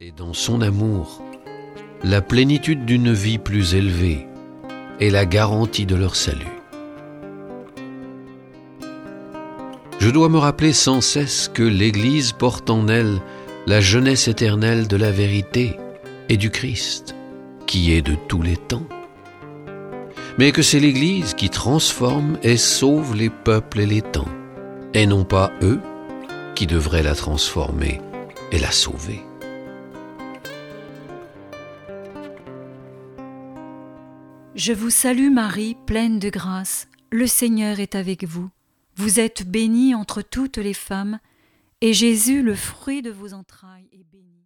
et dans son amour, la plénitude d'une vie plus élevée et la garantie de leur salut. Je dois me rappeler sans cesse que l'Église porte en elle la jeunesse éternelle de la vérité et du Christ, qui est de tous les temps. Mais que c'est l'Église qui transforme et sauve les peuples et les temps, et non pas eux qui devraient la transformer et la sauver. Je vous salue Marie, pleine de grâce, le Seigneur est avec vous. Vous êtes bénie entre toutes les femmes, et Jésus, le fruit de vos entrailles, est béni.